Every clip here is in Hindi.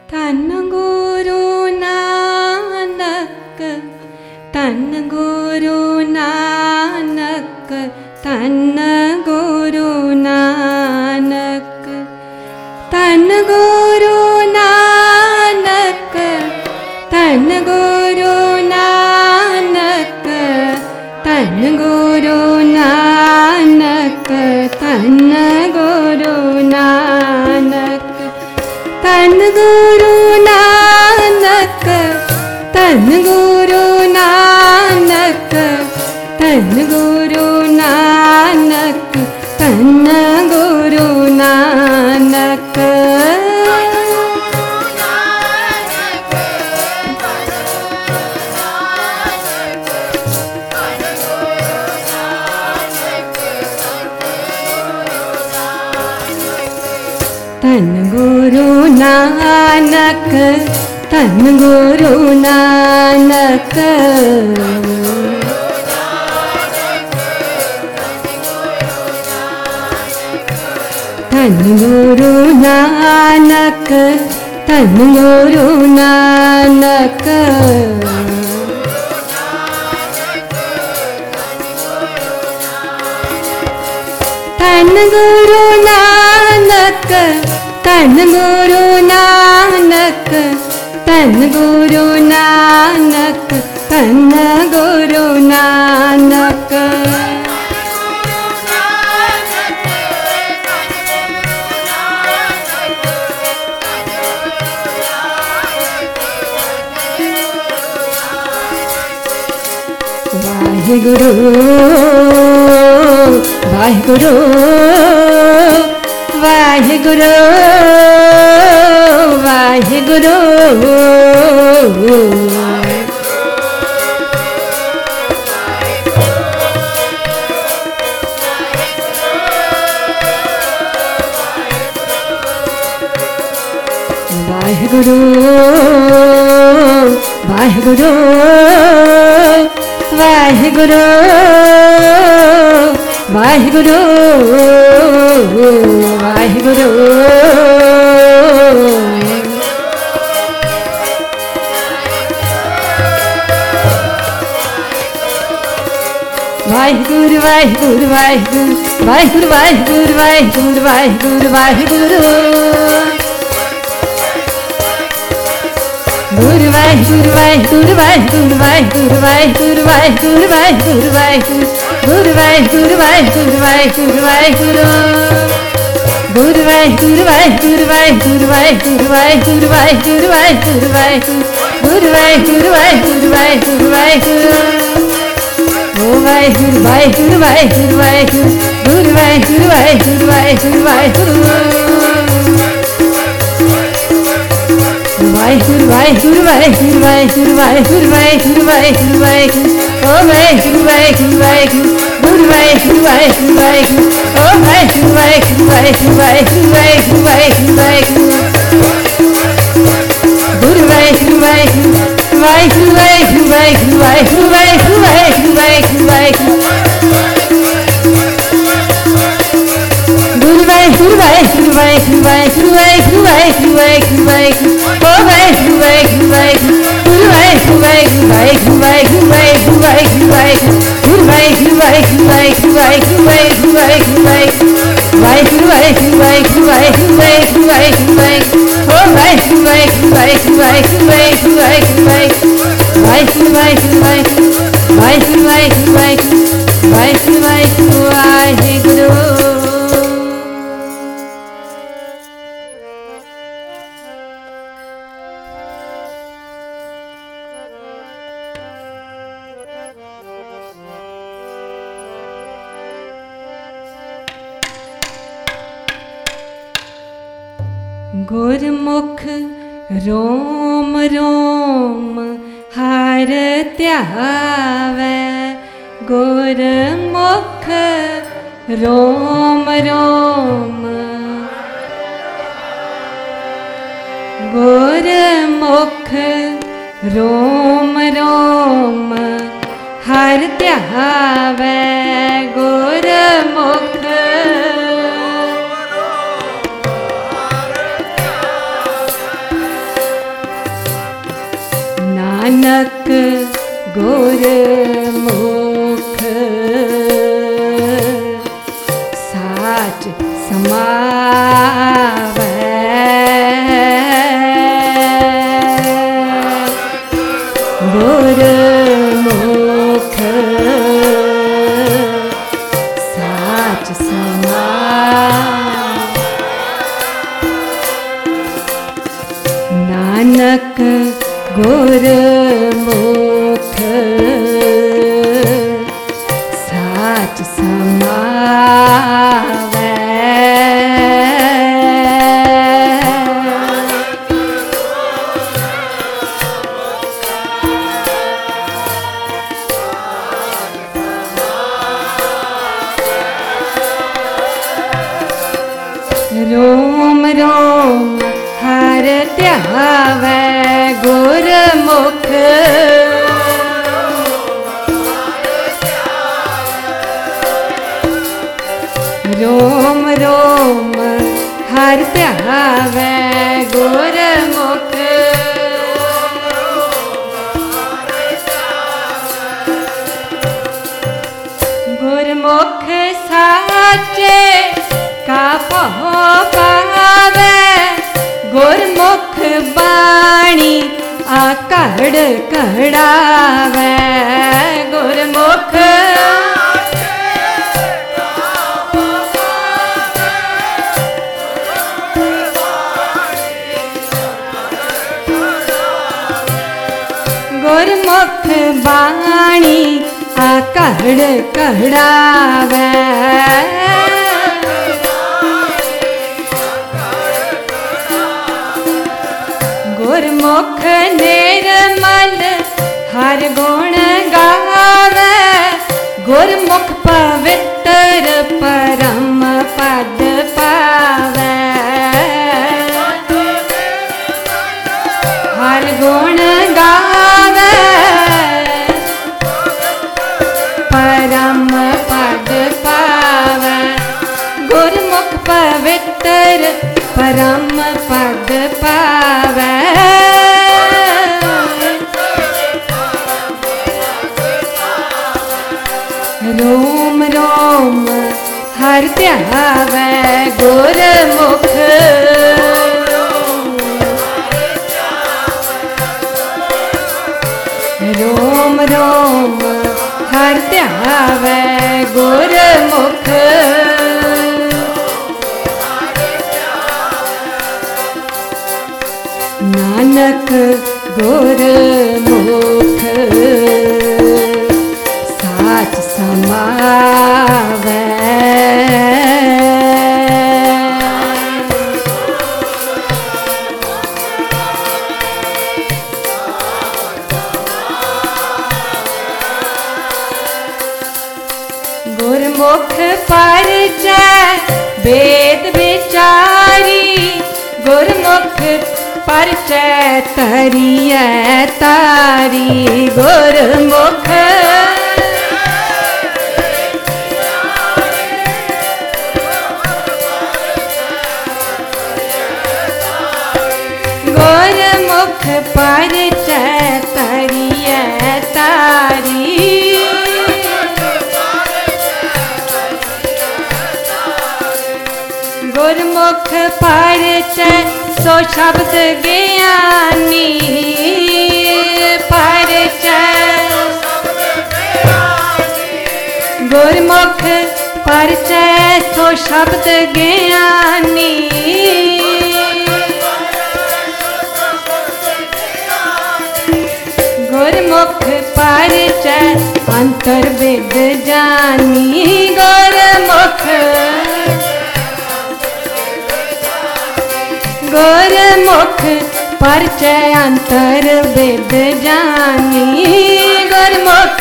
धन गुरु नानक, धन गुरु नानक, धन गुरु नानक, धन गुरु नानक, धन गुरु नानक, धन गुरु नानक, धन गुरु नानक, धन गुरु नानक, धन गुरु नानक, धन गुरु नानक, धन गुरु नानक, धन गुरु नानक, धन गुरु नानक, धन गुरु नानक, धन गुरु नानक, धन गुरु नानक, धन गुरु नानक, धन गुरु नानक, धन गुरु नानक, वाहिगुरु वाहिगुरु वाहिगुरु वाहिगुरु, वाहिगुरु वाहिगुरु वाहिगुरु वाहिगुरु वाहिगुरु, वाहिगुरु वाहिगुरु वाहिगुरु वाहिगुरु वाहिगुरु वाहिगुरु वाहिगुरु वाहिगुरु, गुरु वाहिगुरु वाहिगुरु वाहिगुरु वाहिगुरु वाहिगुरु वाहिगुरु वाहिगुरु वाहिगुरु, गुरु वाहिगुरु वाहिगुरु वाहिगुरु वाहिगुरु, गुरु वाहिगुरु वाहिगुरु वाहिगुरु वाहिगुरु वाहिगुरु वाहिगुरु वाहिगुरु वाहिगुरु, गुरु वाहिगुरु वाहिगुरु वाहिगुरु वाहिगुरु, ओ वाहिगुरु वाहिगुरु वाहिगुरु वाहिगुरु, गुरु वाहिगुरु वाहिगुरु वाहिगुरु वाहिगुरु, वाहिगुरु वाहिगुरु वाहिगुरु वाहिगुरु वाहिगुरु वाहिगुरु वाहिगुरु वाहिगुरु, ओ वाहिगुरु वाहिगुरु वाहिगुरु, गुरु वाहिगुरु वाहिगुरु वाहिगुरु, ओ वाहिगुरु वाहिगुरु वाहिगुरु वाहिगुरु वाहिगुरु वाहिगुरु वाहिगुरु, गुरु वाहिगुरु वाहिगुरु वाहिगुरु वाहिगुरु वाहिगुरु वाहिगुरु वाहिगुरु वाहिगुरु वाहिगुरु वाहिगुरु, गुरु वाहिगुरु वाहिगुरु वाहिगुरु वाहिगुरु वाहिगुरु वाहिगुरु वाहिगुरु वाहिगुरु, ओ वाहिगुरु वाहिगुरु वाहिगुरु, गुरु वाहिगुरु वाहिगुरु वाहिगुरु वाहिगुरु वाहिगुरु वाहिगुरु वाहिगुरु, गुरु वाहिगुरु वाहिगुरु वाहिगुरु वाहिगुरु वाहिगुरु वाहिगुरु वाहिगुरु, वाहिगुरु वाहिगुरु वाहिगुरु वाहिगुरु वाहिगुरु वाहिगुरु वाहिगुरु, ओ वाहिगुरु वाहिगुरु वाहिगुरु वाहिगुरु वाहिगुरु वाहिगुरु वाहिगुरु, वाहिगुरु वाहिगुरु वाहिगुरु वाहिगुरु वाहिगुरु वाहिगुरु, वाहिगुरु वाहिगुरु वाहिगुरु। गुरमुख रोम रोम हर ध्यावै, गुरमुख रोम रोम, गुरमुख रोम रोम हर ध्यावै, गुरमुख नानक गुरमुख साच समावै गुरमुख साच समावै नानक गुरमुख साच समावै रोम रोम हर ध्यावै गुरमुख रोम रोम हर ध्यावै गुरमुख गुरमुख साचे का पहो पावै गुरमुख बाणी आकड़ कड़ावै गुरमुख गुरमुख बाणी आकड़ कड़ावै गुरमुख निर्मल हर गुण गावै गुरमुख पवित्र परम पद पावै हर गुण गावै परम पद पावै गुरमुख पवित्र परम पद पावै रोम रोम हर ध्यावै गुरमुख रोम रोम हर ध्यावै गुरमुख नानक गुरमुख साच समावै गुरमुख परिचय वेद विचारी गुरमुख परिचय तरियै तारी गुरमुख गुरमुख परिचय तरियै तारी गुरमुख परिचय सो शब्द ज्ञानी परिचय गुरमुख परिचय सो शब्द ज्ञानी गुरमुख परिचय अंतर वेद जानी गुरमुख गुरमुख परिचय अंतर वेद जानी गुरमुख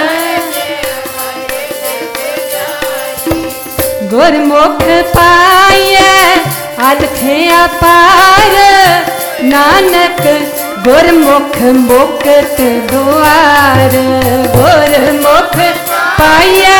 गुरमुख पाइए अलख अपार नानक गुरमुख मुक्त द्वार गुरमुख पाइए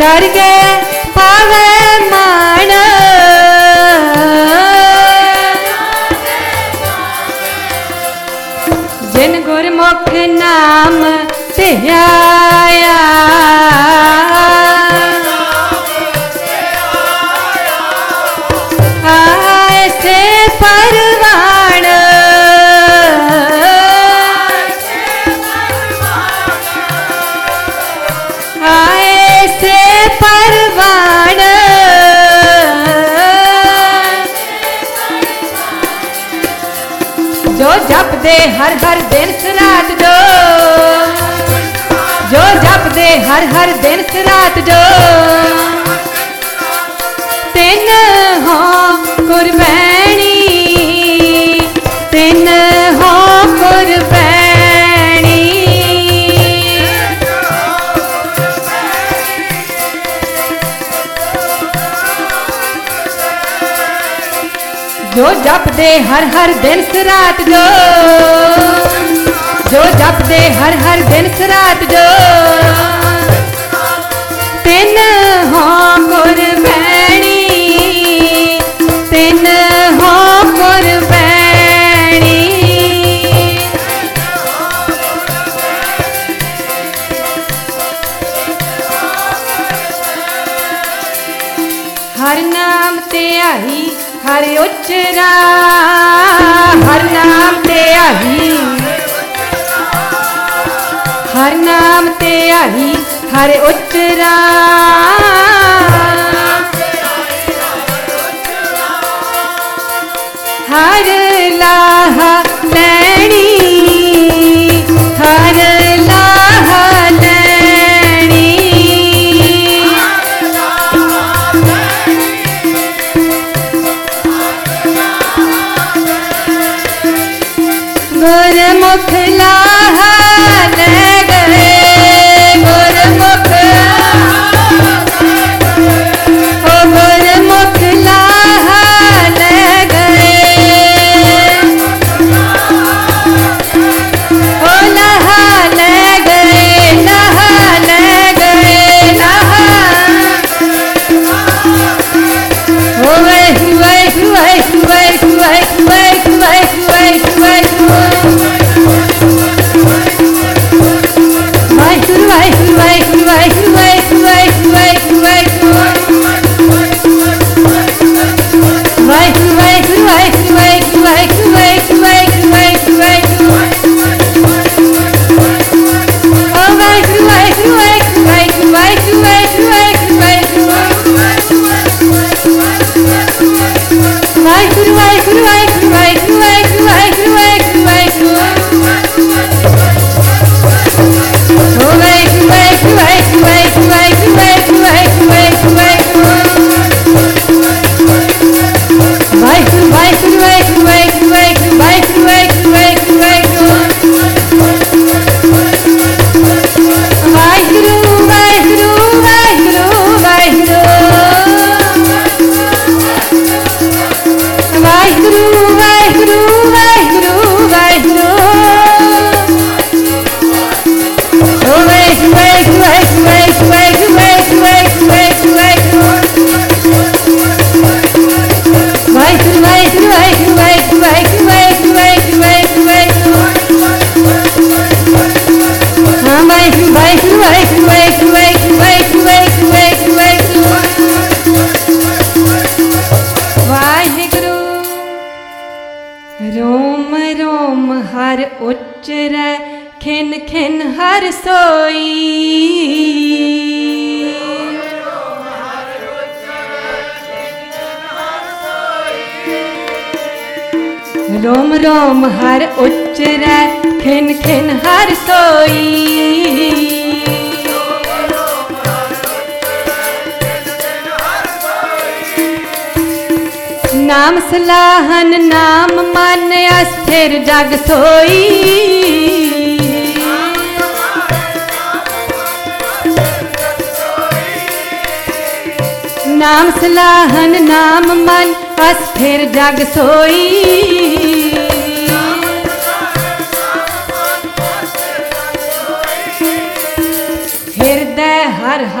डर गए पावे मान जिन गुरमुख नाम ध्याया आए से परवान आए से परवान जो जप दे हर हर दिन रात जो जप दे हर हर दिन रात जो तिन हो कुर्बानी तिन हो कुर्बानी जो जप दे हर हर दिन रात जो जप दे हर हर दिन रात जो तिन हो कुर्बानी तिन हो कुर्बानी हर नाम ते आई हर उचरा हर नाम ते आई हर नाम ते आई हर उचरा हर लाहा लैनी हर लाहा लैनी गुरमुख लाहा रोम रोम हर उच्चरै खिन खिन हर सोई रोम रोम हर उच्चरै खिन खिन हर सोई नाम सलाहन नाम मन अस्थिर जग सोई नाम सलाहन नाम मन अस्थिर जग सोई हृदय हर